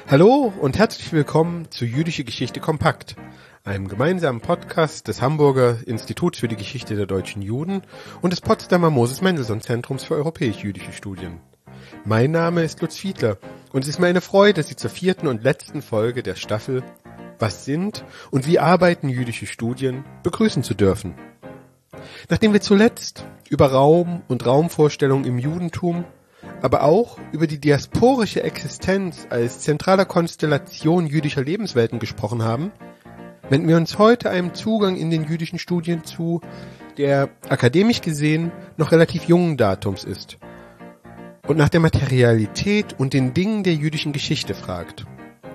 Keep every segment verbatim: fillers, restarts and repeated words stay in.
Hallo und herzlich willkommen zu Jüdische Geschichte kompakt, einem gemeinsamen Podcast des Hamburger Instituts für die Geschichte der deutschen Juden und des Potsdamer Moses-Mendelssohn-Zentrums für europäisch-jüdische Studien. Mein Name ist Lutz Fiedler und es ist mir eine Freude, Sie zur vierten und letzten Folge der Staffel Was sind und wie arbeiten jüdische Studien begrüßen zu dürfen. Nachdem wir zuletzt über Raum und Raumvorstellung im Judentum, aber auch über die diasporische Existenz als zentraler Konstellation jüdischer Lebenswelten gesprochen haben, wenden wir uns heute einem Zugang in den jüdischen Studien zu, der akademisch gesehen noch relativ jungen Datums ist und nach der Materialität und den Dingen der jüdischen Geschichte fragt.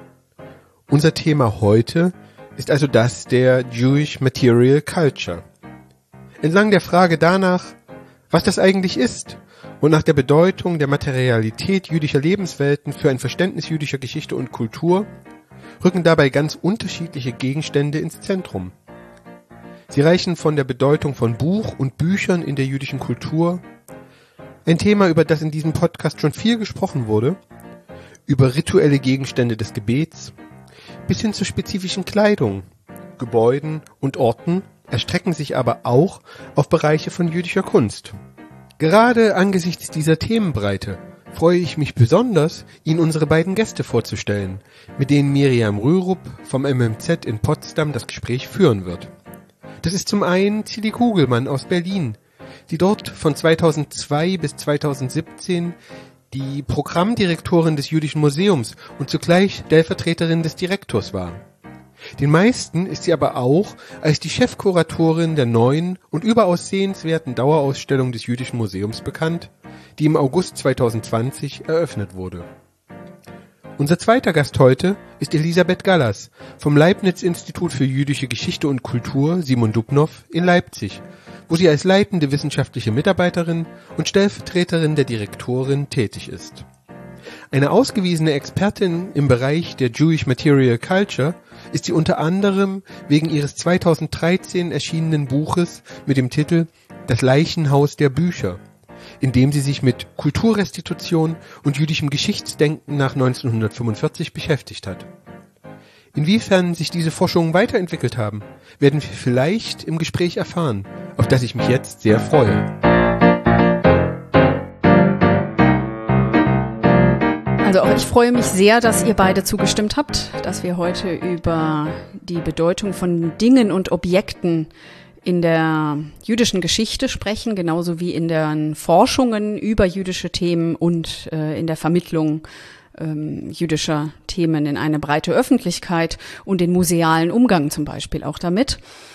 Unser Thema heute ist also das der Jewish Material Culture. Entlang der Frage danach, was das eigentlich ist und nach der Bedeutung der Materialität jüdischer Lebenswelten für ein Verständnis jüdischer Geschichte und Kultur, rücken dabei ganz unterschiedliche Gegenstände ins Zentrum. Sie reichen von der Bedeutung von Buch und Büchern in der jüdischen Kultur, ein Thema, über das in diesem Podcast schon viel gesprochen wurde, über rituelle Gegenstände des Gebets, bis hin zur spezifischen Kleidung, Gebäuden und Orten, erstrecken sich aber auch auf Bereiche von jüdischer Kunst. Gerade angesichts dieser Themenbreite freue ich mich besonders, Ihnen unsere beiden Gäste vorzustellen, mit denen Miriam Rürup vom M M Z in Potsdam das Gespräch führen wird. Das ist zum einen Zilli Kugelmann aus Berlin, die dort von zweitausendzwei bis zweitausendsiebzehn die Programmdirektorin des Jüdischen Museums und zugleich Stellvertreterin des Direktors war. Den meisten ist sie aber auch als die Chefkuratorin der neuen und überaus sehenswerten Dauerausstellung des Jüdischen Museums bekannt, die im August zweitausendzwanzig eröffnet wurde. Unser zweiter Gast heute ist Elisabeth Gallas vom Leibniz-Institut für jüdische Geschichte und Kultur Simon Dubnow in Leipzig, wo sie als leitende wissenschaftliche Mitarbeiterin und Stellvertreterin der Direktorin tätig ist. Eine ausgewiesene Expertin im Bereich der Jewish Material Culture ist sie unter anderem wegen ihres zweitausenddreizehn erschienenen Buches mit dem Titel Das Leichenhaus der Bücher, in dem sie sich mit Kulturrestitution und jüdischem Geschichtsdenken nach neunzehnhundertfünfundvierzig beschäftigt hat. Inwiefern sich diese Forschungen weiterentwickelt haben, werden wir vielleicht im Gespräch erfahren, auf das ich mich jetzt sehr freue. Also auch ich freue mich sehr, dass ihr beide zugestimmt habt, dass wir heute über die Bedeutung von Dingen und Objekten in der jüdischen Geschichte sprechen, genauso wie in den Forschungen über jüdische Themen und äh, in der Vermittlung ähm, jüdischer Themen in eine breite Öffentlichkeit und den musealen Umgang zum Beispiel auch damit.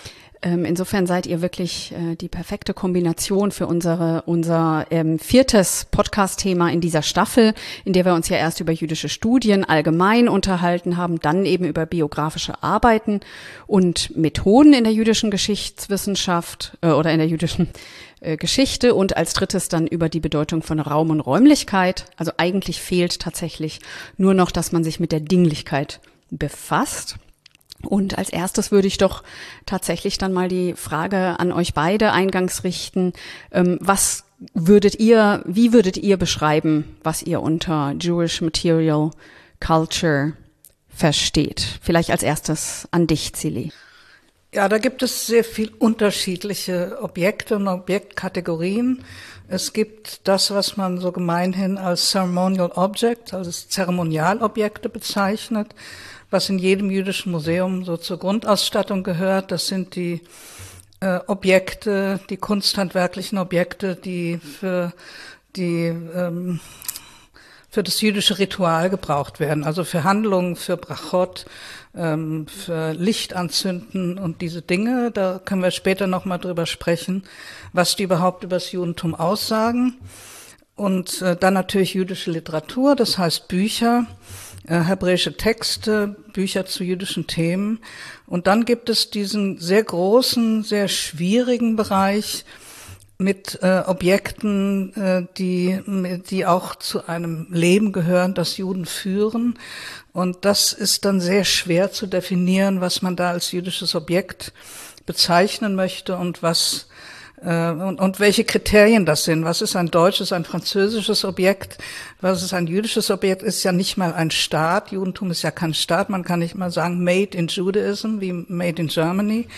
Insofern seid ihr wirklich äh, die perfekte Kombination für unsere unser ähm, viertes Podcast-Thema in dieser Staffel, in der wir uns ja erst über jüdische Studien allgemein unterhalten haben, dann eben über biografische Arbeiten und Methoden in der jüdischen Geschichtswissenschaft äh, oder in der jüdischen äh, Geschichte und als drittes dann über die Bedeutung von Raum und Räumlichkeit. Also eigentlich fehlt tatsächlich nur noch, dass man sich mit der Dinglichkeit befasst. Und als erstes würde ich doch tatsächlich dann mal die Frage an euch beide eingangs richten. Ähm, was würdet ihr, wie würdet ihr beschreiben, was ihr unter Jewish Material Culture versteht? Vielleicht als erstes an dich, Zilli. Ja, da gibt es sehr viel unterschiedliche Objekte und Objektkategorien. Es gibt das, was man so gemeinhin als Ceremonial Object, also Zeremonialobjekte bezeichnet, was in jedem jüdischen Museum so zur Grundausstattung gehört. Das sind die äh, Objekte, die kunsthandwerklichen Objekte, die für die ähm, für das jüdische Ritual gebraucht werden, also für Handlungen, für Brachot, ähm, für Lichtanzünden und diese Dinge. Da können wir später noch mal drüber sprechen, was die überhaupt über das Judentum aussagen. Und äh, dann natürlich jüdische Literatur, das heißt Bücher, äh, hebräische Texte, Bücher zu jüdischen Themen. Und dann gibt es diesen sehr großen, sehr schwierigen Bereich mit äh, Objekten, äh, die die auch zu einem Leben gehören, das Juden führen. Und das ist dann sehr schwer zu definieren, was man da als jüdisches Objekt bezeichnen möchte und was äh, und, und welche Kriterien das sind. Was ist ein deutsches, ein französisches Objekt? Was ist ein jüdisches Objekt? Ist ja nicht mal ein Staat. Judentum ist ja kein Staat. Man kann nicht mal sagen Made in Judaism wie Made in Germany.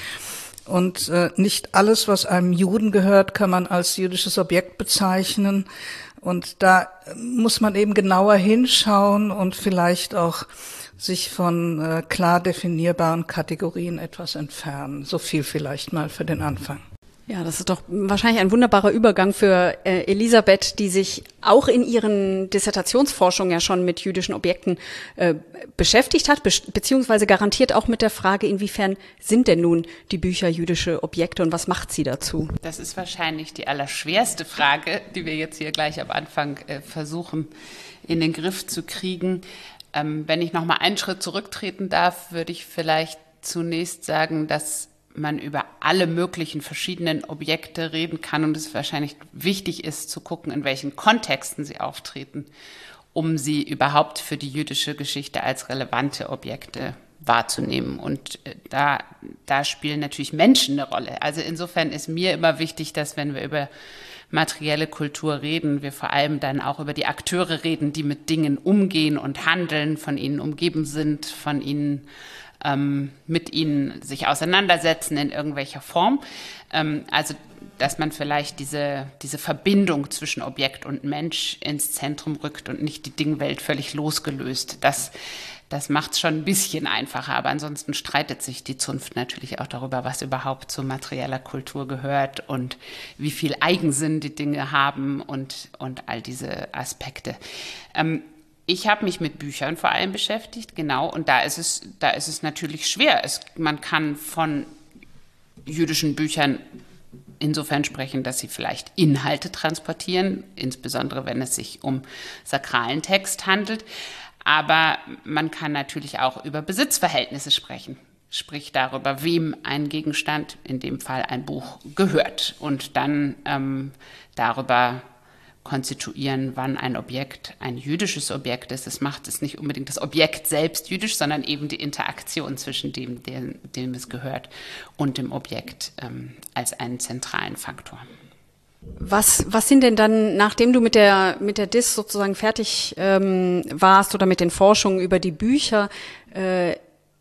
Und äh, nicht alles, was einem Juden gehört, kann man als jüdisches Objekt bezeichnen. Und da muss man eben genauer hinschauen und vielleicht auch sich von äh, klar definierbaren Kategorien etwas entfernen. So viel vielleicht mal für den Anfang. Ja, das ist doch wahrscheinlich ein wunderbarer Übergang für äh, Elisabeth, die sich auch in ihren Dissertationsforschungen ja schon mit jüdischen Objekten äh, beschäftigt hat, be- beziehungsweise garantiert auch mit der Frage, inwiefern sind denn nun die Bücher jüdische Objekte und was macht sie dazu? Das ist wahrscheinlich die allerschwerste Frage, die wir jetzt hier gleich am Anfang äh, versuchen in den Griff zu kriegen. Ähm, wenn ich noch mal einen Schritt zurücktreten darf, würde ich vielleicht zunächst sagen, dass man über alle möglichen verschiedenen Objekte reden kann und es wahrscheinlich wichtig ist, zu gucken, in welchen Kontexten sie auftreten, um sie überhaupt für die jüdische Geschichte als relevante Objekte wahrzunehmen. Und da, da spielen natürlich Menschen eine Rolle. Also insofern ist mir immer wichtig, dass wenn wir über materielle Kultur reden, wir vor allem dann auch über die Akteure reden, die mit Dingen umgehen und handeln, von ihnen umgeben sind, von ihnen ähm, mit ihnen sich auseinandersetzen in irgendwelcher Form. Ähm, also dass man vielleicht diese, diese Verbindung zwischen Objekt und Mensch ins Zentrum rückt und nicht die Dingwelt völlig losgelöst. Das Das macht es schon ein bisschen einfacher, aber ansonsten streitet sich die Zunft natürlich auch darüber, was überhaupt zu materieller Kultur gehört und wie viel Eigensinn die Dinge haben und, und all diese Aspekte. Ähm, ich habe mich mit Büchern vor allem beschäftigt, genau, und da ist es, da ist es natürlich schwer. Es, man kann von jüdischen Büchern insofern sprechen, dass sie vielleicht Inhalte transportieren, insbesondere wenn es sich um sakralen Text handelt. Aber man kann natürlich auch über Besitzverhältnisse sprechen, sprich darüber, wem ein Gegenstand, in dem Fall ein Buch, gehört. Und dann ähm, darüber konstituieren, wann ein Objekt ein jüdisches Objekt ist. Das macht es nicht unbedingt das Objekt selbst jüdisch, sondern eben die Interaktion zwischen dem, dem, dem es gehört, und dem Objekt ähm, als einen zentralen Faktor. Was, was sind denn dann, nachdem du mit der, mit der Dis sozusagen fertig ähm, warst oder mit den Forschungen über die Bücher, äh,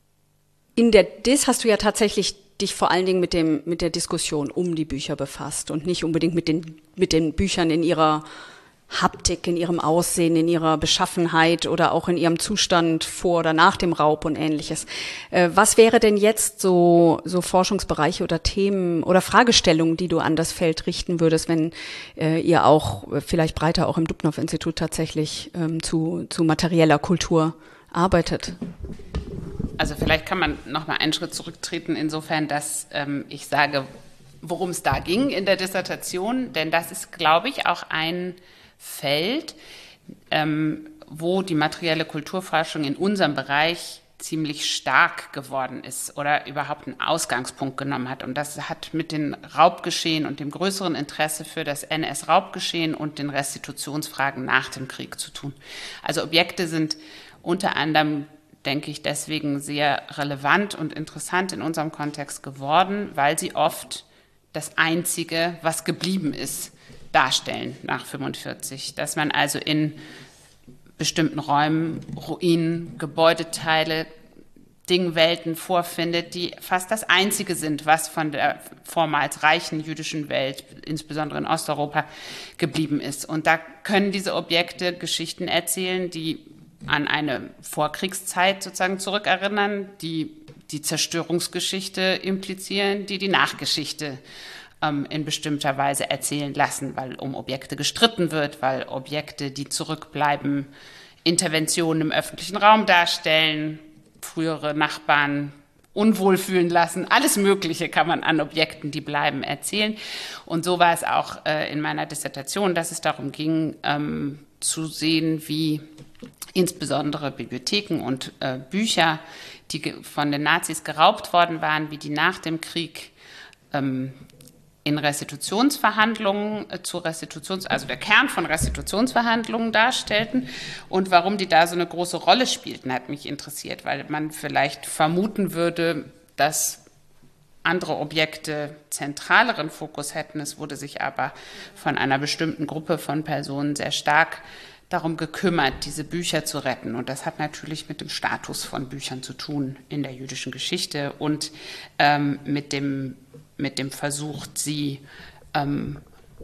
in der Dis hast du ja tatsächlich dich vor allen Dingen mit dem, mit der Diskussion um die Bücher befasst und nicht unbedingt mit den, mit den Büchern in ihrer Haptik, in ihrem Aussehen, in ihrer Beschaffenheit oder auch in ihrem Zustand vor oder nach dem Raub und Ähnliches. Äh, was wäre denn jetzt so, so Forschungsbereiche oder Themen oder Fragestellungen, die du an das Feld richten würdest, wenn äh, ihr auch äh, vielleicht breiter auch im Dubnow-Institut tatsächlich ähm, zu, zu materieller Kultur arbeitet? Also vielleicht kann man noch mal einen Schritt zurücktreten, insofern, dass ähm, ich sage, worum es da ging in der Dissertation, denn das ist, glaube ich, auch ein Feld, ähm, wo die materielle Kulturforschung in unserem Bereich ziemlich stark geworden ist oder überhaupt einen Ausgangspunkt genommen hat. Und das hat mit dem Raubgeschehen und dem größeren Interesse für das N S-Raubgeschehen und den Restitutionsfragen nach dem Krieg zu tun. Also Objekte sind unter anderem, denke ich, deswegen sehr relevant und interessant in unserem Kontext geworden, weil sie oft das Einzige, was geblieben ist, darstellen nach fünfundvierzig. Dass man also in bestimmten Räumen, Ruinen, Gebäudeteile, Dingwelten vorfindet, die fast das Einzige sind, was von der vormals reichen jüdischen Welt, insbesondere in Osteuropa, geblieben ist. Und da können diese Objekte Geschichten erzählen, die an eine Vorkriegszeit sozusagen zurückerinnern, die die Zerstörungsgeschichte implizieren, die die Nachgeschichte ähm, in bestimmter Weise erzählen lassen, weil um Objekte gestritten wird, weil Objekte, die zurückbleiben, Interventionen im öffentlichen Raum darstellen, frühere Nachbarn unwohl fühlen lassen. Alles Mögliche kann man an Objekten, die bleiben, erzählen. Und so war es auch äh, in meiner Dissertation, dass es darum ging, ähm, zu sehen, wie insbesondere Bibliotheken und äh, Bücher, die ge- von den Nazis geraubt worden waren, wie die nach dem Krieg ähm, in Restitutionsverhandlungen äh, zu Restitutions, also der Kern von Restitutionsverhandlungen darstellten und warum die da so eine große Rolle spielten, hat mich interessiert, weil man vielleicht vermuten würde, dass andere Objekte zentraleren Fokus hätten. Es wurde sich aber von einer bestimmten Gruppe von Personen sehr stark darum gekümmert, diese Bücher zu retten. Und das hat natürlich mit dem Status von Büchern zu tun in der jüdischen Geschichte und ähm, mit dem, mit dem Versuch, sie, ähm,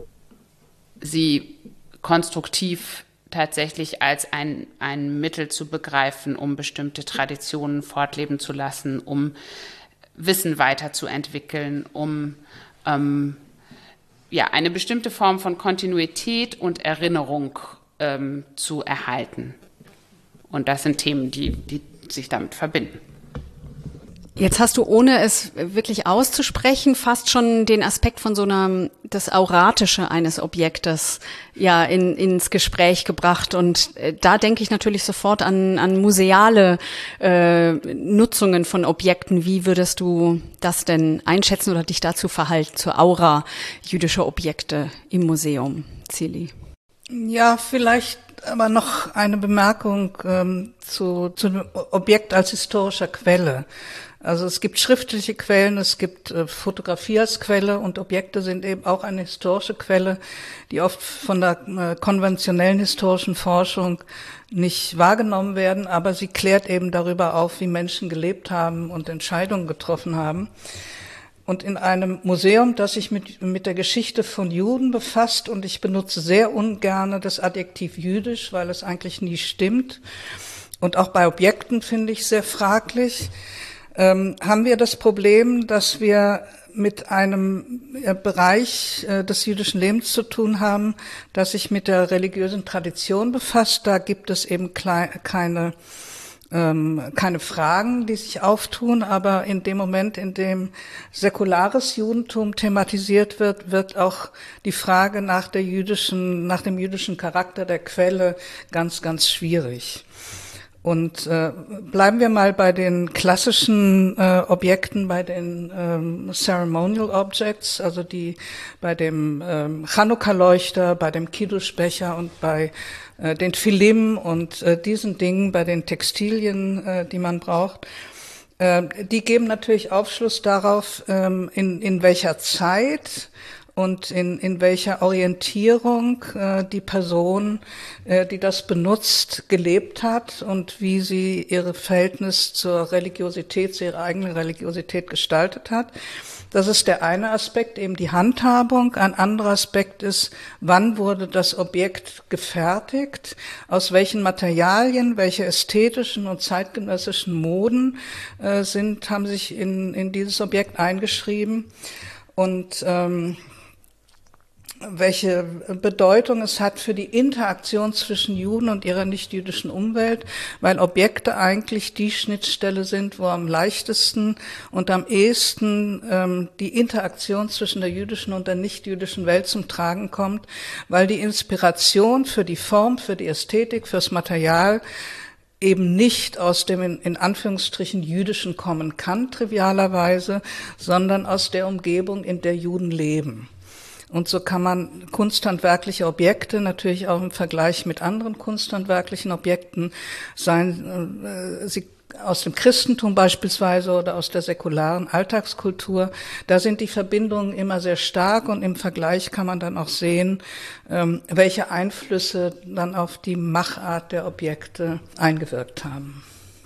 sie konstruktiv tatsächlich als ein, ein Mittel zu begreifen, um bestimmte Traditionen fortleben zu lassen, um Wissen weiterzuentwickeln, um ähm, ja, eine bestimmte Form von Kontinuität und Erinnerung ähm, zu erhalten. Und das sind Themen, die, die sich damit verbinden. Jetzt hast du, ohne es wirklich auszusprechen, fast schon den Aspekt von so einer, das Auratische eines Objektes ja in, ins Gespräch gebracht. Und äh, da denke ich natürlich sofort an, an museale äh, Nutzungen von Objekten. Wie würdest du das denn einschätzen oder dich dazu verhalten, zur Aura jüdischer Objekte im Museum, Zili? Ja, vielleicht aber noch eine Bemerkung ähm, zu, zu dem Objekt als historischer Quelle. Also es gibt schriftliche Quellen, es gibt äh, Fotografie als Quelle und Objekte sind eben auch eine historische Quelle, die oft von der äh, konventionellen historischen Forschung nicht wahrgenommen werden, aber sie klärt eben darüber auf, wie Menschen gelebt haben und Entscheidungen getroffen haben. Und in einem Museum, das sich mit, mit der Geschichte von Juden befasst, und ich benutze sehr ungerne das Adjektiv jüdisch, weil es eigentlich nie stimmt, und auch bei Objekten finde ich sehr fraglich, ähm, haben wir das Problem, dass wir mit einem äh, Bereich äh, des jüdischen Lebens zu tun haben, das sich mit der religiösen Tradition befasst. Da gibt es eben klei- keine keine Fragen, die sich auftun, aber in dem Moment, in dem säkulares Judentum thematisiert wird, wird auch die Frage nach der jüdischen, nach dem jüdischen Charakter der Quelle ganz, ganz schwierig. Und äh, bleiben wir mal bei den klassischen äh, Objekten, bei den ähm, Ceremonial Objects, also die bei dem ähm, Chanukka-Leuchter, bei dem Kiddush-Becher und bei äh, den Tfilim und äh, diesen Dingen, bei den Textilien, äh, die man braucht. Äh, die geben natürlich Aufschluss darauf, ähm, in, in welcher Zeit und in, in welcher Orientierung äh, die Person, äh, die das benutzt, gelebt hat und wie sie ihr Verhältnis zur Religiosität, zu ihrer eigenen Religiosität gestaltet hat. Das ist der eine Aspekt, eben die Handhabung. Ein anderer Aspekt ist, wann wurde das Objekt gefertigt, aus welchen Materialien, welche ästhetischen und zeitgenössischen Moden äh, sind, haben sich in, in dieses Objekt eingeschrieben. Und ähm, welche Bedeutung es hat für die Interaktion zwischen Juden und ihrer nichtjüdischen Umwelt, weil Objekte eigentlich die Schnittstelle sind, wo am leichtesten und am ehesten ähm, die Interaktion zwischen der jüdischen und der nichtjüdischen Welt zum Tragen kommt, weil die Inspiration für die Form, für die Ästhetik, fürs Material eben nicht aus dem in, in Anführungsstrichen Jüdischen kommen kann, trivialerweise, sondern aus der Umgebung, in der Juden leben. Und so kann man kunsthandwerkliche Objekte natürlich auch im Vergleich mit anderen kunsthandwerklichen Objekten sein, äh, sie aus dem Christentum beispielsweise oder aus der säkularen Alltagskultur, da sind die Verbindungen immer sehr stark und im Vergleich kann man dann auch sehen, ähm, welche Einflüsse dann auf die Machart der Objekte eingewirkt haben.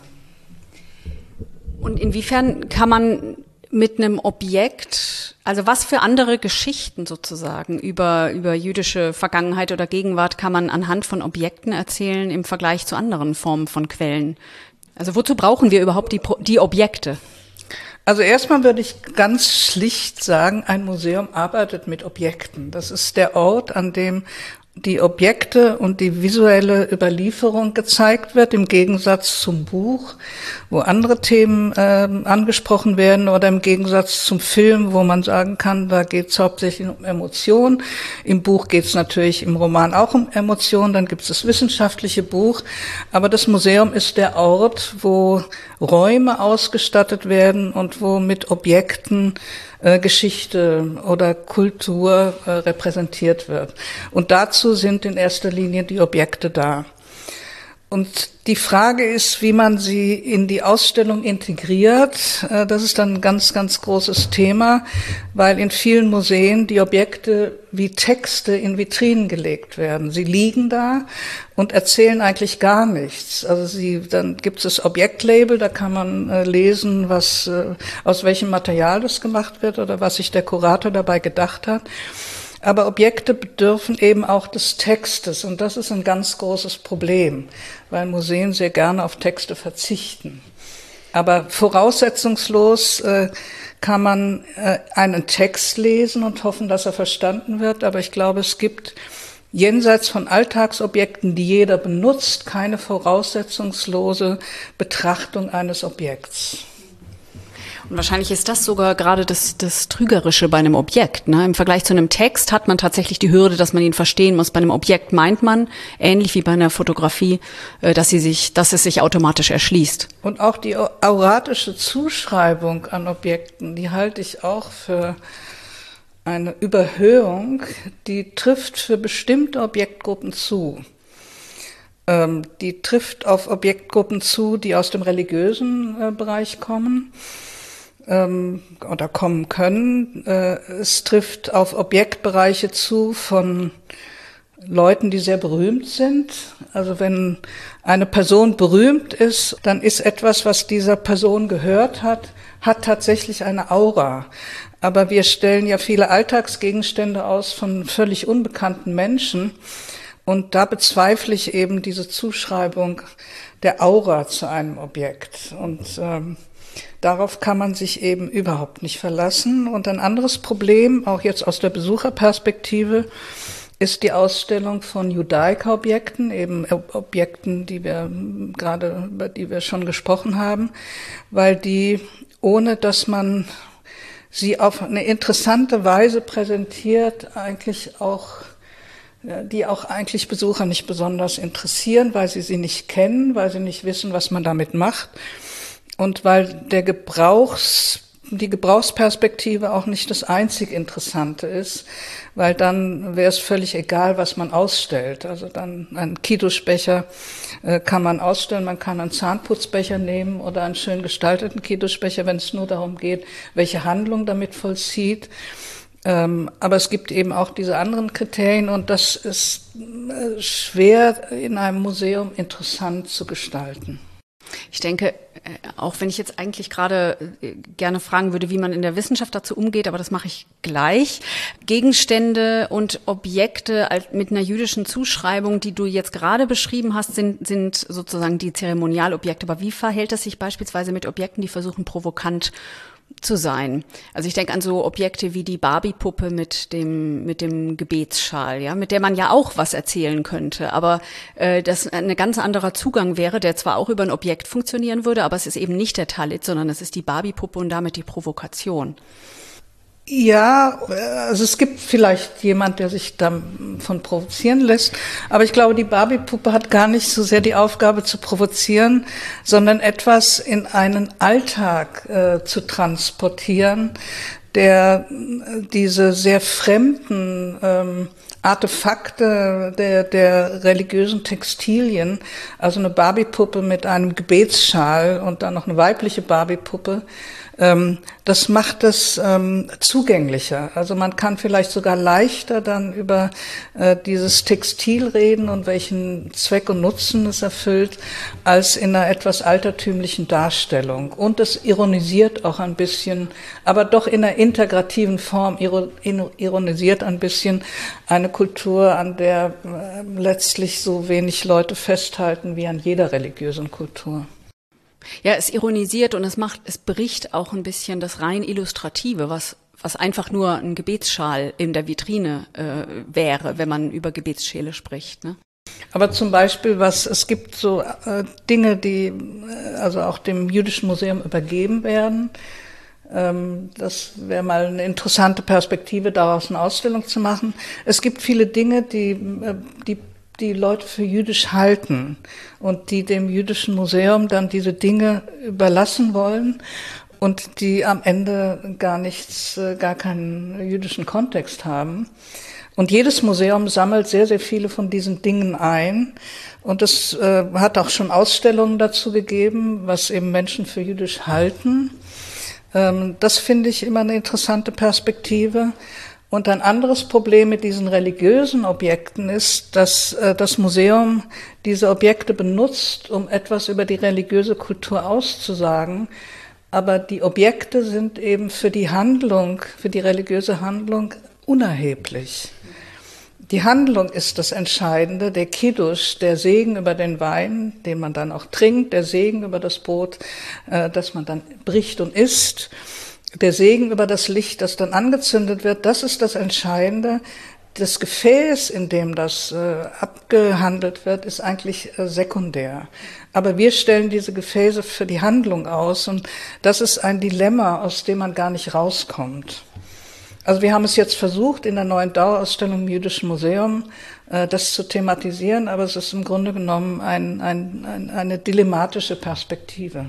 Und inwiefern kann man mit einem Objekt, also was für andere Geschichten sozusagen über, über jüdische Vergangenheit oder Gegenwart kann man anhand von Objekten erzählen im Vergleich zu anderen Formen von Quellen? Also wozu brauchen wir überhaupt die, die Objekte? Also erstmal würde ich ganz schlicht sagen, ein Museum arbeitet mit Objekten. Das ist der Ort, an dem die Objekte und die visuelle Überlieferung gezeigt wird, im Gegensatz zum Buch, wo andere Themen äh, angesprochen werden, oder im Gegensatz zum Film, wo man sagen kann, da geht es hauptsächlich um Emotionen. Im Buch geht es natürlich im Roman auch um Emotionen, dann gibt es das wissenschaftliche Buch. Aber das Museum ist der Ort, wo Räume ausgestattet werden und wo mit Objekten äh, Geschichte oder Kultur äh, repräsentiert wird. Und dazu sind in erster Linie die Objekte da. Und die Frage ist, wie man sie in die Ausstellung integriert. Das ist dann ein ganz, ganz großes Thema, weil in vielen Museen die Objekte wie Texte in Vitrinen gelegt werden. Sie liegen da und erzählen eigentlich gar nichts. Also sie, dann gibt es das Objektlabel, da kann man äh, lesen, was, äh, aus welchem Material das gemacht wird oder was sich der Kurator dabei gedacht hat. Aber Objekte bedürfen eben auch des Textes und das ist ein ganz großes Problem, weil Museen sehr gerne auf Texte verzichten. Aber voraussetzungslos äh, kann man äh, einen Text lesen und hoffen, dass er verstanden wird. Aber ich glaube, es gibt jenseits von Alltagsobjekten, die jeder benutzt, keine voraussetzungslose Betrachtung eines Objekts. Und wahrscheinlich ist das sogar gerade das, das Trügerische bei einem Objekt. Ne? Im Vergleich zu einem Text hat man tatsächlich die Hürde, dass man ihn verstehen muss. Bei einem Objekt meint man, ähnlich wie bei einer Fotografie, dass sie sich, dass es sich automatisch erschließt. Und auch die auratische Zuschreibung an Objekten, die halte ich auch für eine Überhöhung, die trifft für bestimmte Objektgruppen zu. Ähm, die trifft auf Objektgruppen zu, die aus dem religiösen äh, Bereich kommen. Oder kommen können. Es trifft auf Objektbereiche zu von Leuten, die sehr berühmt sind. Also wenn eine Person berühmt ist, dann ist etwas, was dieser Person gehört hat, hat tatsächlich eine Aura. Aber wir stellen ja viele Alltagsgegenstände aus von völlig unbekannten Menschen. Und da bezweifle ich eben diese Zuschreibung der Aura zu einem Objekt. Und ähm, darauf kann man sich eben überhaupt nicht verlassen. Und ein anderes Problem, auch jetzt aus der Besucherperspektive, ist die Ausstellung von Judaica-Objekten, eben Objekten, die wir gerade, über die wir schon gesprochen haben, weil die, ohne dass man sie auf eine interessante Weise präsentiert, eigentlich auch, die auch eigentlich Besucher nicht besonders interessieren, weil sie sie nicht kennen, weil sie nicht wissen, was man damit macht. Und weil der Gebrauchs, die Gebrauchsperspektive auch nicht das einzig Interessante ist, weil dann wäre es völlig egal, was man ausstellt. Also dann einen Kiddushbecher äh, kann man ausstellen, man kann einen Zahnputzbecher nehmen oder einen schön gestalteten Kiddushbecher, wenn es nur darum geht, welche Handlung damit vollzieht. Ähm, aber es gibt eben auch diese anderen Kriterien und das ist äh, schwer in einem Museum interessant zu gestalten. Ich denke, auch wenn ich jetzt eigentlich gerade gerne fragen würde, wie man in der Wissenschaft dazu umgeht, aber das mache ich gleich. Gegenstände und Objekte mit einer jüdischen Zuschreibung, die du jetzt gerade beschrieben hast, sind, sind sozusagen die Zeremonialobjekte. Aber wie verhält es sich beispielsweise mit Objekten, die versuchen, provokant zu sein? Also ich denke an so Objekte wie die Barbie-Puppe mit dem mit dem Gebetsschal, ja, mit der man ja auch was erzählen könnte, aber äh, das ein ganz anderer Zugang wäre, der zwar auch über ein Objekt funktionieren würde, aber es ist eben nicht der Talit, sondern es ist die Barbie-Puppe und damit die Provokation. Ja, also es gibt vielleicht jemand, der sich davon provozieren lässt, aber ich glaube, die Barbie-Puppe hat gar nicht so sehr die Aufgabe zu provozieren, sondern etwas in einen Alltag äh, zu transportieren, der diese sehr fremden ähm, Artefakte der, der religiösen Textilien, also eine Barbie-Puppe mit einem Gebetsschal und dann noch eine weibliche Barbie-Puppe, ähm, das macht es ähm, zugänglicher. Also man kann vielleicht sogar leichter dann über äh, dieses Textil reden und welchen Zweck und Nutzen es erfüllt, als in einer etwas altertümlichen Darstellung. Und es ironisiert auch ein bisschen, aber doch in einer integrativen Form ironisiert ein bisschen eine Kultur, an der äh, letztlich so wenig Leute festhalten wie an jeder religiösen Kultur. Ja, es ironisiert und es macht, es bricht auch ein bisschen das rein Illustrative, was was einfach nur ein Gebetsschal in der Vitrine äh, wäre, wenn man über Gebetsschäle spricht, ne? Aber zum Beispiel, was es gibt so äh, Dinge, die äh, also auch dem Jüdischen Museum übergeben werden. Ähm, das wäre mal eine interessante Perspektive, daraus eine Ausstellung zu machen. Es gibt viele Dinge, die äh, die die Leute für jüdisch halten und die dem Jüdischen Museum dann diese Dinge überlassen wollen und die am Ende gar nichts, gar keinen jüdischen Kontext haben. Und jedes Museum sammelt sehr, sehr viele von diesen Dingen ein. Und es äh, hat auch schon Ausstellungen dazu gegeben, was eben Menschen für jüdisch halten. Ähm, das finde ich immer eine interessante Perspektive. Und ein anderes Problem mit diesen religiösen Objekten ist, dass äh, das Museum diese Objekte benutzt, um etwas über die religiöse Kultur auszusagen. Aber die Objekte sind eben für die Handlung, für die religiöse Handlung unerheblich. Die Handlung ist das Entscheidende, der Kiddush, der Segen über den Wein, den man dann auch trinkt, der Segen über das Brot, äh, das man dann bricht und isst, der Segen über das Licht, das dann angezündet wird, das ist das Entscheidende. Das Gefäß, in dem das äh, abgehandelt wird, ist eigentlich äh, sekundär. Aber wir stellen diese Gefäße für die Handlung aus und das ist ein Dilemma, aus dem man gar nicht rauskommt. Also wir haben es jetzt versucht, in der neuen Dauerausstellung im Jüdischen Museum äh, das zu thematisieren, aber es ist im Grunde genommen ein, ein, ein, eine dilemmatische Perspektive.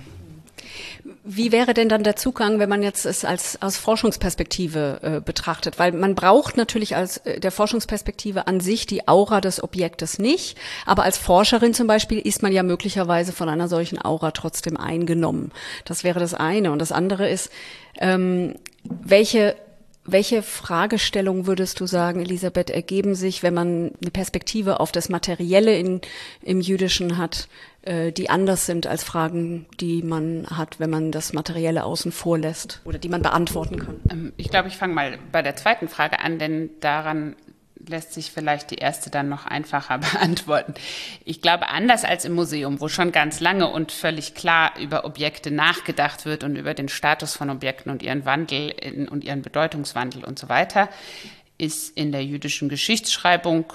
Wie wäre denn dann der Zugang, wenn man jetzt es als aus Forschungsperspektive äh, betrachtet? Weil man braucht natürlich als äh, der Forschungsperspektive an sich die Aura des Objektes nicht, aber als Forscherin zum Beispiel ist man ja möglicherweise von einer solchen Aura trotzdem eingenommen. Das wäre das eine. Und das andere ist, ähm, welche Welche Fragestellungen würdest du sagen, Elisabeth, ergeben sich, wenn man eine Perspektive auf das Materielle in, im Jüdischen hat, äh, die anders sind als Fragen, die man hat, wenn man das Materielle außen vor lässt oder die man beantworten kann? Ich glaube, ich fange mal bei der zweiten Frage an, denn daran lässt sich vielleicht die erste dann noch einfacher beantworten. Ich glaube, anders als im Museum, wo schon ganz lange und völlig klar über Objekte nachgedacht wird und über den Status von Objekten und ihren Wandel in, und ihren Bedeutungswandel und so weiter, ist in der jüdischen Geschichtsschreibung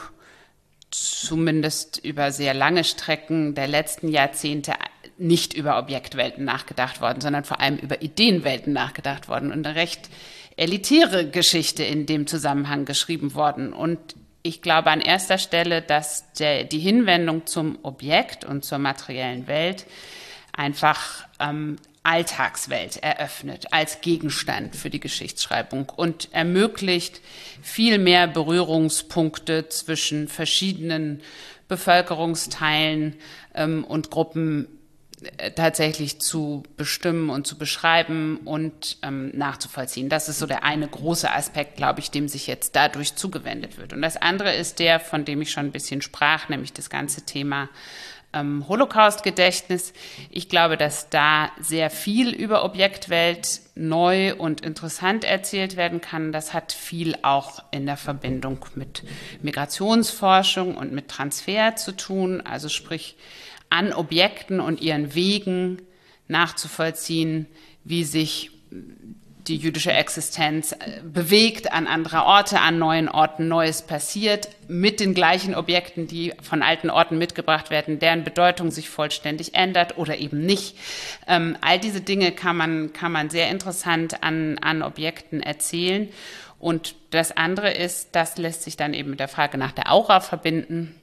zumindest über sehr lange Strecken der letzten Jahrzehnte nicht über Objektwelten nachgedacht worden, sondern vor allem über Ideenwelten nachgedacht worden und eine recht elitäre Geschichte in dem Zusammenhang geschrieben worden. Und ich glaube an erster Stelle, dass der, die Hinwendung zum Objekt und zur materiellen Welt einfach ähm, Alltagswelt eröffnet als Gegenstand für die Geschichtsschreibung und ermöglicht viel mehr Berührungspunkte zwischen verschiedenen Bevölkerungsteilen ähm, und Gruppen tatsächlich zu bestimmen und zu beschreiben und ähm, nachzuvollziehen. Das ist so der eine große Aspekt, glaube ich, dem sich jetzt dadurch zugewendet wird. Und das andere ist der, von dem ich schon ein bisschen sprach, nämlich das ganze Thema ähm, Holocaust-Gedächtnis. Ich glaube, dass da sehr viel über Objektwelt neu und interessant erzählt werden kann. Das hat viel auch in der Verbindung mit Migrationsforschung und mit Transfer zu tun, also sprich an Objekten und ihren Wegen nachzuvollziehen, wie sich die jüdische Existenz bewegt an anderer Orte, an neuen Orten Neues passiert, mit den gleichen Objekten, die von alten Orten mitgebracht werden, deren Bedeutung sich vollständig ändert oder eben nicht. Ähm, all diese Dinge kann man, kann man sehr interessant an, an Objekten erzählen. Und das andere ist, das lässt sich dann eben mit der Frage nach der Aura verbinden.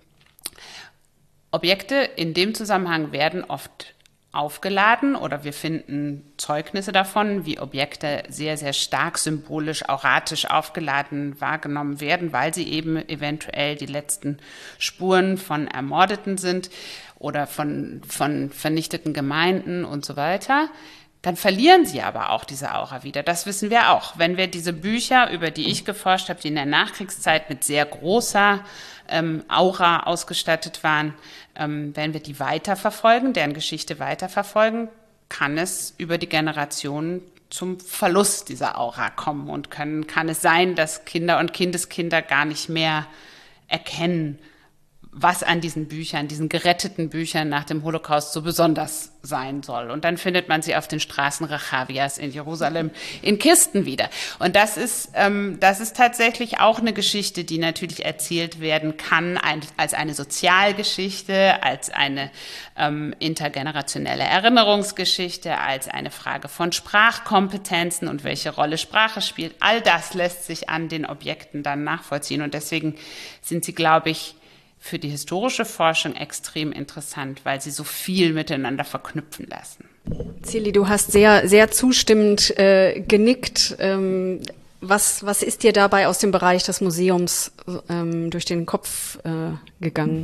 Objekte in dem Zusammenhang werden oft aufgeladen oder wir finden Zeugnisse davon, wie Objekte sehr, sehr stark symbolisch, auratisch aufgeladen wahrgenommen werden, weil sie eben eventuell die letzten Spuren von Ermordeten sind oder von, von vernichteten Gemeinden und so weiter. Dann verlieren sie aber auch diese Aura wieder. Das wissen wir auch. Wenn wir diese Bücher, über die ich geforscht habe, die in der Nachkriegszeit mit sehr großer ähm, Aura ausgestattet waren, ähm, wenn wir die weiterverfolgen, deren Geschichte weiterverfolgen, kann es über die Generationen zum Verlust dieser Aura kommen und können, kann es sein, dass Kinder und Kindeskinder gar nicht mehr erkennen, was an diesen Büchern, diesen geretteten Büchern nach dem Holocaust so besonders sein soll. Und dann findet man sie auf den Straßen Rechavias in Jerusalem in Kisten wieder. Und das ist, ähm, das ist tatsächlich auch eine Geschichte, die natürlich erzählt werden kann ein, als eine Sozialgeschichte, als eine ähm, intergenerationelle Erinnerungsgeschichte, als eine Frage von Sprachkompetenzen und welche Rolle Sprache spielt. All das lässt sich an den Objekten dann nachvollziehen. Und deswegen sind sie, glaube ich, für die historische Forschung extrem interessant, weil sie so viel miteinander verknüpfen lassen. Zilli, du hast sehr, sehr zustimmend äh, genickt. Ähm, Was, was ist dir dabei aus dem Bereich des Museums ähm, durch den Kopf äh, gegangen?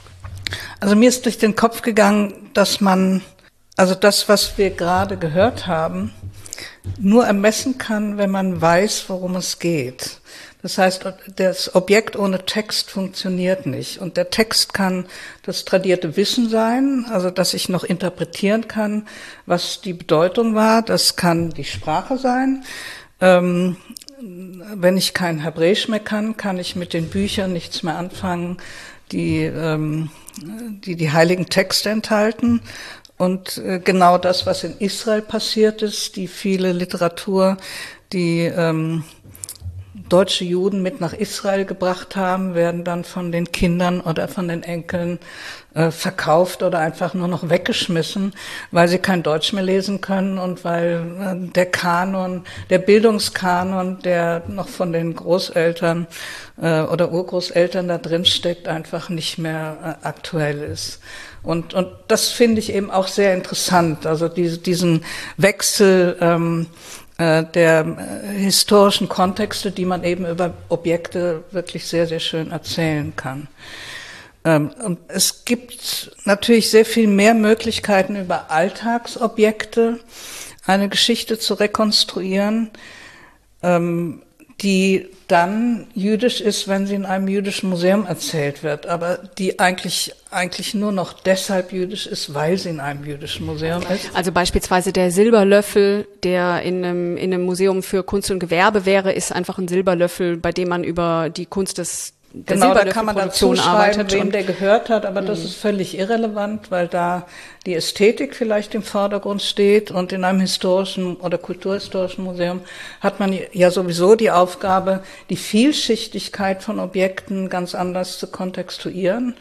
Also mir ist durch den Kopf gegangen, dass man, also das, was wir gerade gehört haben, nur ermessen kann, wenn man weiß, worum es geht. Das heißt, das Objekt ohne Text funktioniert nicht. Und der Text kann das tradierte Wissen sein, also dass ich noch interpretieren kann, was die Bedeutung war. Das kann die Sprache sein. Ähm, wenn ich kein Hebräisch mehr kann, kann ich mit den Büchern nichts mehr anfangen, die ähm, die, die heiligen Texte enthalten. Und äh, genau das, was in Israel passiert ist, die viele Literatur, die ähm, deutsche Juden mit nach Israel gebracht haben, werden dann von den Kindern oder von den Enkeln äh, verkauft oder einfach nur noch weggeschmissen, weil sie kein Deutsch mehr lesen können und weil äh, der Kanon, der Bildungskanon, der noch von den Großeltern äh, oder Urgroßeltern da drin steckt, einfach nicht mehr äh, aktuell ist. Und, und das finde ich eben auch sehr interessant, also diese, diesen Wechsel ähm, der äh, historischen Kontexte, die man eben über Objekte wirklich sehr, sehr schön erzählen kann. Ähm, und es gibt natürlich sehr viel mehr Möglichkeiten, über Alltagsobjekte eine Geschichte zu rekonstruieren, ähm, die dann jüdisch ist, wenn sie in einem jüdischen Museum erzählt wird, aber die eigentlich eigentlich nur noch deshalb jüdisch ist, weil sie in einem jüdischen Museum ist. Also beispielsweise der Silberlöffel, der in einem, in einem Museum für Kunst und Gewerbe wäre, ist einfach ein Silberlöffel, bei dem man über die Kunst des der Genau, da kann man dazu schreiben, wem der gehört hat, aber das Mhm. ist völlig irrelevant, weil da die Ästhetik vielleicht im Vordergrund steht und in einem historischen oder kulturhistorischen Museum hat man ja sowieso die Aufgabe, die Vielschichtigkeit von Objekten ganz anders zu kontextuieren.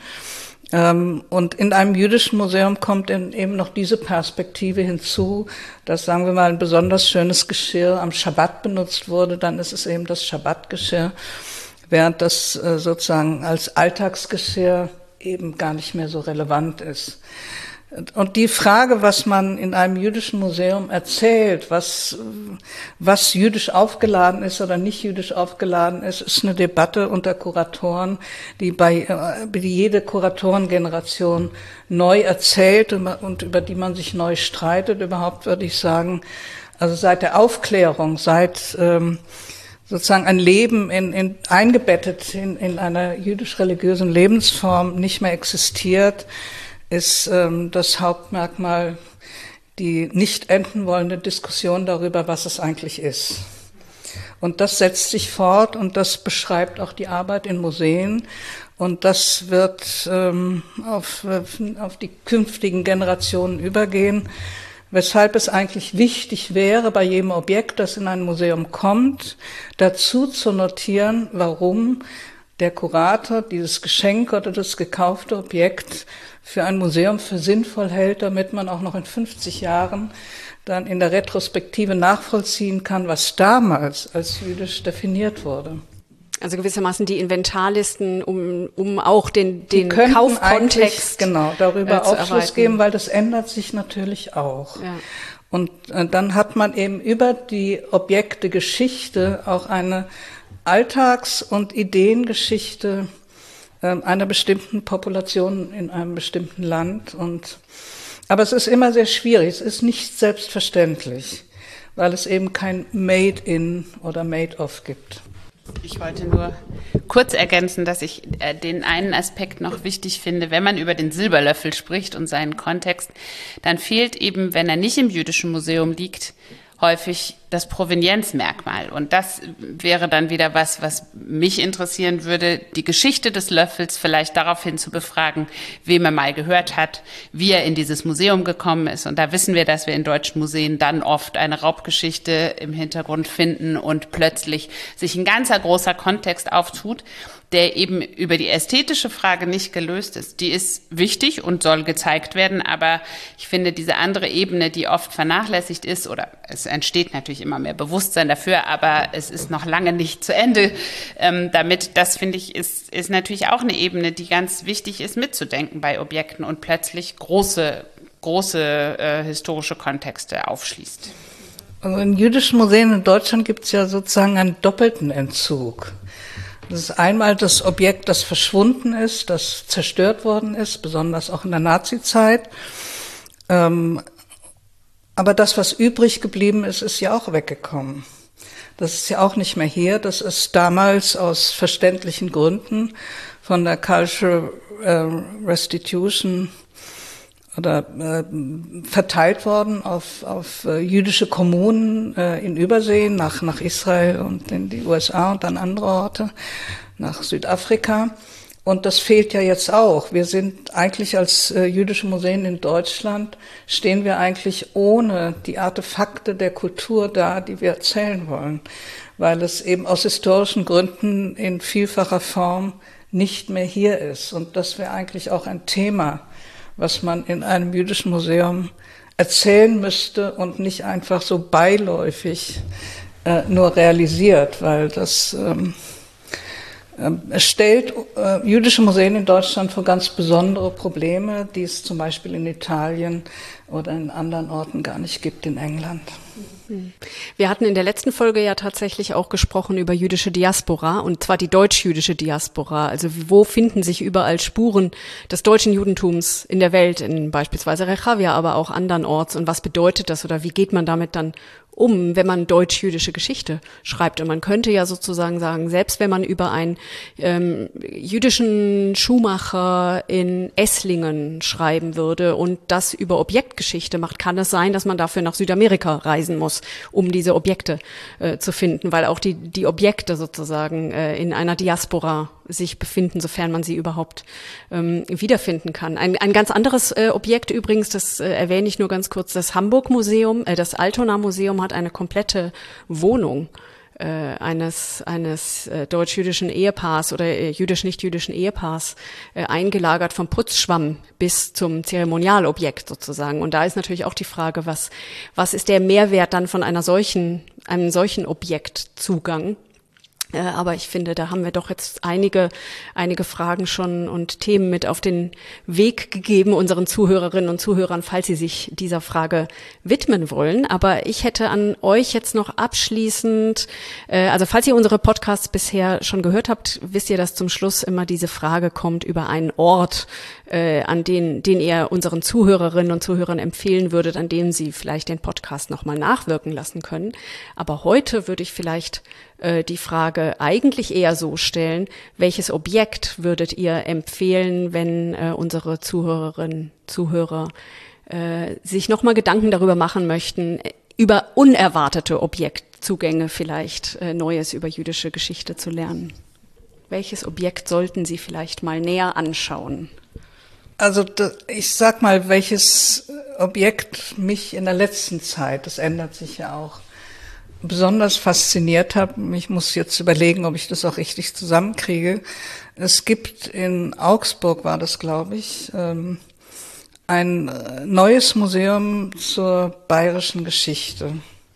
Und in einem jüdischen Museum kommt eben noch diese Perspektive hinzu, dass, sagen wir mal, ein besonders schönes Geschirr am Schabbat benutzt wurde, dann ist es eben das Schabbatgeschirr, während das äh, sozusagen als Alltagsgeschirr eben gar nicht mehr so relevant ist. Und die Frage, was man in einem jüdischen Museum erzählt, was, was jüdisch aufgeladen ist oder nicht jüdisch aufgeladen ist, ist eine Debatte unter Kuratoren, die bei, die jede Kuratorengeneration neu erzählt und über die man sich neu streitet. Überhaupt würde ich sagen, also seit der Aufklärung, seit, ähm, sozusagen ein Leben in, in, eingebettet in, in einer jüdisch-religiösen Lebensform nicht mehr existiert, ist ähm, das Hauptmerkmal die nicht enden wollende Diskussion darüber, was es eigentlich ist. Und das setzt sich fort und das beschreibt auch die Arbeit in Museen. Und das wird ähm, auf, auf die künftigen Generationen übergehen, weshalb es eigentlich wichtig wäre, bei jedem Objekt, das in ein Museum kommt, dazu zu notieren, warum der Kurator dieses Geschenk oder das gekaufte Objekt für ein Museum für sinnvoll hält, damit man auch noch in fünfzig Jahren dann in der Retrospektive nachvollziehen kann, was damals als jüdisch definiert wurde. Also gewissermaßen die Inventarlisten, um, um auch den, den die Kaufkontext genau darüber äh, zu Aufschluss erweitern. geben, weil das ändert sich natürlich auch. Ja. Und äh, dann hat man eben über die Objekte Geschichte auch eine Alltags- und Ideengeschichte äh, einer bestimmten Population in einem bestimmten Land. Und aber es ist immer sehr schwierig, es ist nicht selbstverständlich, weil es eben kein Made-in oder Made-of gibt. Ich wollte nur kurz ergänzen, dass ich äh, den einen Aspekt noch wichtig finde. Wenn man über den Silberlöffel spricht und seinen Kontext, dann fehlt eben, wenn er nicht im Jüdischen Museum liegt, häufig das Provenienzmerkmal. Und das wäre dann wieder was, was mich interessieren würde, die Geschichte des Löffels vielleicht daraufhin zu befragen, wem er mal gehört hat, wie er in dieses Museum gekommen ist. Und da wissen wir, dass wir in deutschen Museen dann oft eine Raubgeschichte im Hintergrund finden und plötzlich sich ein ganzer großer Kontext auftut, der eben über die ästhetische Frage nicht gelöst ist. Die ist wichtig und soll gezeigt werden, aber ich finde diese andere Ebene, die oft vernachlässigt ist, oder es entsteht natürlich immer mehr Bewusstsein dafür, aber es ist noch lange nicht zu Ende ähm, damit. Das, finde ich, ist, ist natürlich auch eine Ebene, die ganz wichtig ist, mitzudenken bei Objekten und plötzlich große, große äh, historische Kontexte aufschließt. Also in jüdischen Museen in Deutschland gibt es ja sozusagen einen doppelten Entzug. Das ist einmal das Objekt, das verschwunden ist, das zerstört worden ist, besonders auch in der Nazizeit. Ähm, aber das, was übrig geblieben ist, ist ja auch weggekommen. Das ist ja auch nicht mehr hier. Das ist damals aus verständlichen Gründen von der Cultural äh, Restitution oder äh, verteilt worden auf, auf äh, jüdische Kommunen äh, in Übersee, nach, nach Israel und in die U S A und dann andere Orte, nach Südafrika. Und das fehlt ja jetzt auch. Wir sind eigentlich als äh, jüdische Museen in Deutschland, stehen wir eigentlich ohne die Artefakte der Kultur da, die wir erzählen wollen, weil es eben aus historischen Gründen in vielfacher Form nicht mehr hier ist. Und das wäre eigentlich auch ein Thema, was man in einem jüdischen Museum erzählen müsste und nicht einfach so beiläufig äh, nur realisiert, weil das ähm, äh, es stellt äh, jüdische Museen in Deutschland vor ganz besondere Probleme, die es zum Beispiel in Italien oder in anderen Orten gar nicht gibt in England. Wir hatten in der letzten Folge ja tatsächlich auch gesprochen über jüdische Diaspora, und zwar die deutsch-jüdische Diaspora. Also wo finden sich überall Spuren des deutschen Judentums in der Welt, in beispielsweise Rechalia, aber auch andernorts, und was bedeutet das oder wie geht man damit dann um, wenn man deutsch-jüdische Geschichte schreibt? Und man könnte ja sozusagen sagen, selbst wenn man über einen ähm, jüdischen Schuhmacher in Esslingen schreiben würde und das über Objektgeschichte macht, kann es sein, dass man dafür nach Südamerika reisen muss, um diese Objekte äh, zu finden, weil auch die die Objekte sozusagen äh, in einer Diaspora sich befinden, sofern man sie überhaupt ähm, wiederfinden kann. Ein, ein ganz anderes äh, Objekt übrigens, das äh, erwähne ich nur ganz kurz, das Hamburg-Museum, äh, das Altona-Museum hat eine komplette Wohnung äh, eines eines äh, deutsch-jüdischen Ehepaars oder äh, jüdisch-nicht-jüdischen Ehepaars äh, eingelagert, vom Putzschwamm bis zum Zeremonialobjekt sozusagen. Und da ist natürlich auch die Frage, was was ist der Mehrwert dann von einer solchen einem solchen Objektzugang? Aber ich finde, da haben wir doch jetzt einige, einige Fragen schon und Themen mit auf den Weg gegeben, unseren Zuhörerinnen und Zuhörern, falls sie sich dieser Frage widmen wollen. Aber ich hätte an euch jetzt noch abschließend, also falls ihr unsere Podcasts bisher schon gehört habt, wisst ihr, dass zum Schluss immer diese Frage kommt über einen Ort, an den, den ihr unseren Zuhörerinnen und Zuhörern empfehlen würdet, an dem sie vielleicht den Podcast nochmal nachwirken lassen können. Aber heute würde ich vielleicht die Frage eigentlich eher so stellen: Welches Objekt würdet ihr empfehlen, wenn äh, unsere Zuhörerinnen, Zuhörer äh, sich nochmal Gedanken darüber machen möchten, über unerwartete Objektzugänge vielleicht äh, Neues über jüdische Geschichte zu lernen? Welches Objekt sollten sie vielleicht mal näher anschauen? Also ich sag mal, welches Objekt mich in der letzten Zeit, das ändert sich ja auch, besonders fasziniert hat. Ich muss jetzt überlegen, ob ich das auch richtig zusammenkriege. Es gibt in Augsburg, war das, glaube ich, ein neues Museum zur bayerischen Geschichte.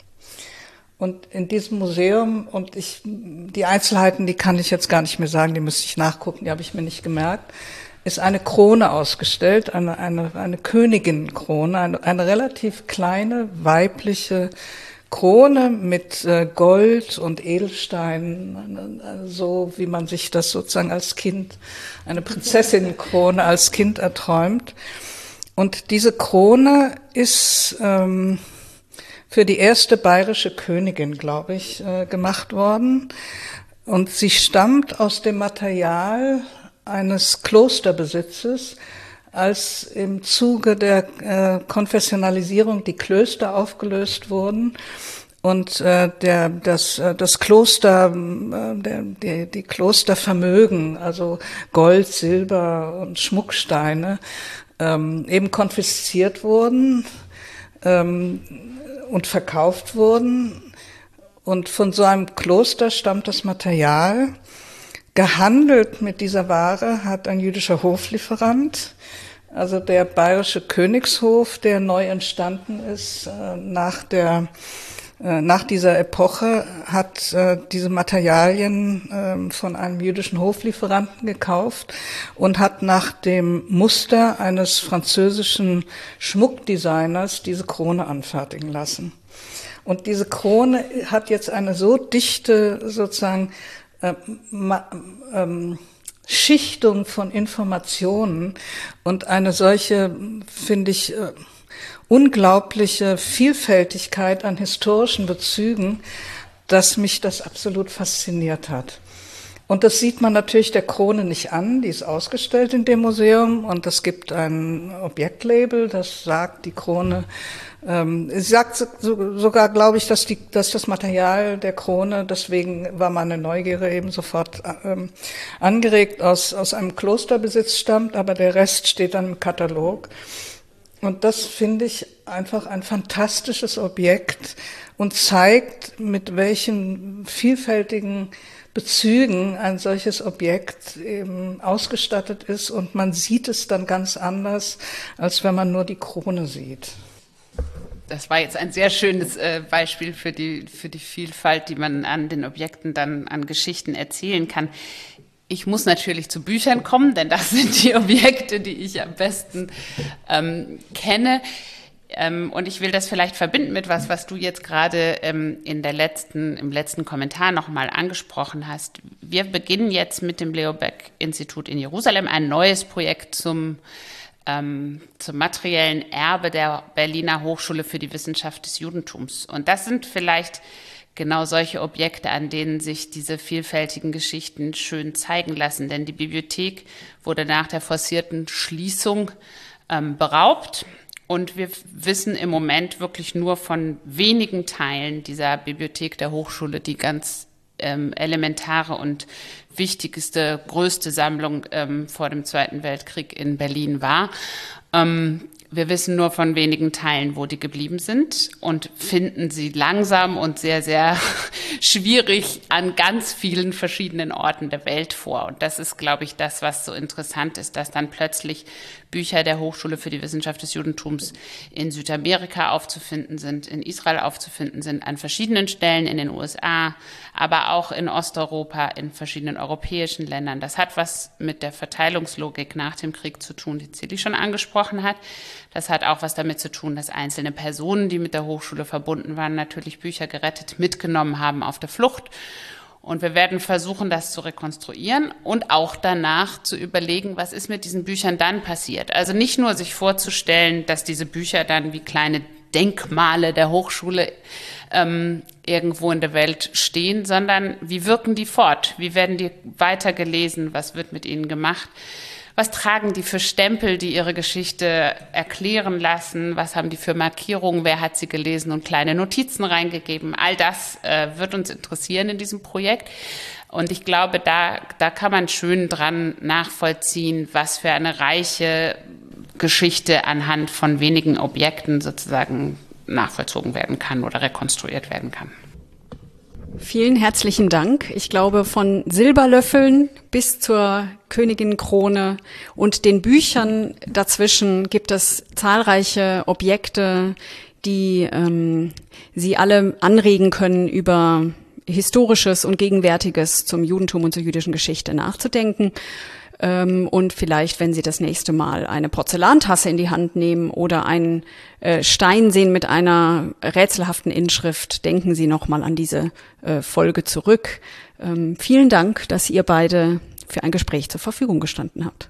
Und in diesem Museum, und ich, die Einzelheiten, die kann ich jetzt gar nicht mehr sagen, die müsste ich nachgucken, die habe ich mir nicht gemerkt, ist eine Krone ausgestellt, eine, eine, eine Königin-Krone, eine, eine relativ kleine, weibliche Krone mit äh, Gold und Edelsteinen, äh, so wie man sich das sozusagen als Kind, eine Prinzessinnenkrone als Kind erträumt. Und diese Krone ist ähm, für die erste bayerische Königin, glaube ich, äh, gemacht worden. Und sie stammt aus dem Material eines Klosterbesitzes, als im Zuge der äh, Konfessionalisierung die Klöster aufgelöst wurden und äh, der das äh, das Kloster äh, der die, die Klostervermögen, also Gold, Silber und Schmucksteine, ähm, eben konfisziert wurden ähm, und verkauft wurden. Und von so einem Kloster stammt das Material. Gehandelt mit dieser Ware hat ein jüdischer Hoflieferant, also der bayerische Königshof, der neu entstanden ist äh, nach der äh, nach dieser Epoche, hat äh, diese Materialien äh, von einem jüdischen Hoflieferanten gekauft und hat nach dem Muster eines französischen Schmuckdesigners diese Krone anfertigen lassen. Und diese Krone hat jetzt eine so dichte sozusagen äh, ma, ähm, Schichtung von Informationen und eine solche, finde ich, äh, unglaubliche Vielfältigkeit an historischen Bezügen, dass mich das absolut fasziniert hat. Und das sieht man natürlich der Krone nicht an, die ist ausgestellt in dem Museum und es gibt ein Objektlabel, das sagt, die Krone, ähm, sie sagt so, sogar, glaube ich, dass, die, dass das Material der Krone, deswegen war meine Neugierde eben sofort ähm, angeregt, aus, aus einem Klosterbesitz stammt, aber der Rest steht dann im Katalog. Und das finde ich einfach ein fantastisches Objekt und zeigt, mit welchen vielfältigen Bezügen ein solches Objekt eben ausgestattet ist. Und man sieht es dann ganz anders, als wenn man nur die Krone sieht. Das war jetzt ein sehr schönes äh, Beispiel für die, für die Vielfalt, die man an den Objekten dann an Geschichten erzählen kann. Ich muss natürlich zu Büchern kommen, denn das sind die Objekte, die ich am besten ähm, kenne. Ähm, und ich will das vielleicht verbinden mit was, was du jetzt gerade ähm, in der letzten, im letzten Kommentar nochmal angesprochen hast. Wir beginnen jetzt mit dem Leo Baeck-Institut in Jerusalem ein neues Projekt zum, ähm, zum materiellen Erbe der Berliner Hochschule für die Wissenschaft des Judentums. Und das sind vielleicht genau solche Objekte, an denen sich diese vielfältigen Geschichten schön zeigen lassen. Denn die Bibliothek wurde nach der forcierten Schließung ähm, beraubt. Und wir wissen im Moment wirklich nur von wenigen Teilen dieser Bibliothek der Hochschule, die ganz ähm, elementare und wichtigste, größte Sammlung ähm, vor dem Zweiten Weltkrieg in Berlin war. Ähm, Wir wissen nur von wenigen Teilen, wo die geblieben sind und finden sie langsam und sehr, sehr schwierig an ganz vielen verschiedenen Orten der Welt vor. Und das ist, glaube ich, das, was so interessant ist, dass dann plötzlich Bücher der Hochschule für die Wissenschaft des Judentums in Südamerika aufzufinden sind, in Israel aufzufinden sind, an verschiedenen Stellen in den U S A, aber auch in Osteuropa, in verschiedenen europäischen Ländern. Das hat was mit der Verteilungslogik nach dem Krieg zu tun, die Zilli schon angesprochen hat. Das hat auch was damit zu tun, dass einzelne Personen, die mit der Hochschule verbunden waren, natürlich Bücher gerettet mitgenommen haben auf der Flucht. Und wir werden versuchen, das zu rekonstruieren und auch danach zu überlegen, was ist mit diesen Büchern dann passiert. Also nicht nur sich vorzustellen, dass diese Bücher dann wie kleine Denkmale der Hochschule ähm, irgendwo in der Welt stehen, sondern wie wirken die fort? Wie werden die weitergelesen? Was wird mit ihnen gemacht? Was tragen die für Stempel, die ihre Geschichte erklären lassen? Was haben die für Markierungen? Wer hat sie gelesen und kleine Notizen reingegeben? All das äh, wird uns interessieren in diesem Projekt. Und ich glaube, da, da kann man schön dran nachvollziehen, was für eine reiche Geschichte anhand von wenigen Objekten sozusagen nachvollzogen werden kann oder rekonstruiert werden kann. Vielen herzlichen Dank. Ich glaube, von Silberlöffeln bis zur Königinkrone und den Büchern dazwischen gibt es zahlreiche Objekte, die ähm, Sie alle anregen können, über Historisches und Gegenwärtiges zum Judentum und zur jüdischen Geschichte nachzudenken. Ähm, und vielleicht, wenn Sie das nächste Mal eine Porzellantasse in die Hand nehmen oder einen äh, Stein sehen mit einer rätselhaften Inschrift, denken Sie nochmal an diese äh, Folge zurück. Ähm, vielen Dank, dass ihr beide für ein Gespräch zur Verfügung gestanden habt.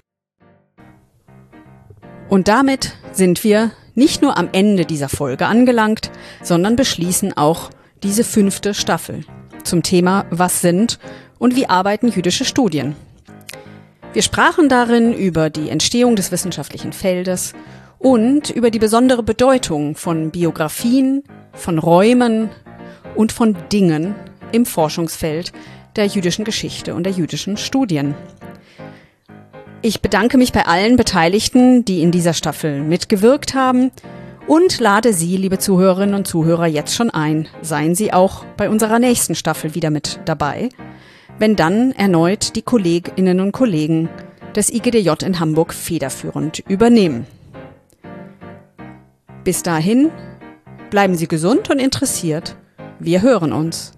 Und damit sind wir nicht nur am Ende dieser Folge angelangt, sondern beschließen auch diese fünfte Staffel zum Thema Was sind und wie arbeiten jüdische Studien? Wir sprachen darin über die Entstehung des wissenschaftlichen Feldes und über die besondere Bedeutung von Biografien, von Räumen und von Dingen im Forschungsfeld der jüdischen Geschichte und der jüdischen Studien. Ich bedanke mich bei allen Beteiligten, die in dieser Staffel mitgewirkt haben und lade Sie, liebe Zuhörerinnen und Zuhörer, jetzt schon ein. Seien Sie auch bei unserer nächsten Staffel wieder mit dabei, wenn dann erneut die Kolleginnen und Kollegen des I G D J in Hamburg federführend übernehmen. Bis dahin, bleiben Sie gesund und interessiert. Wir hören uns.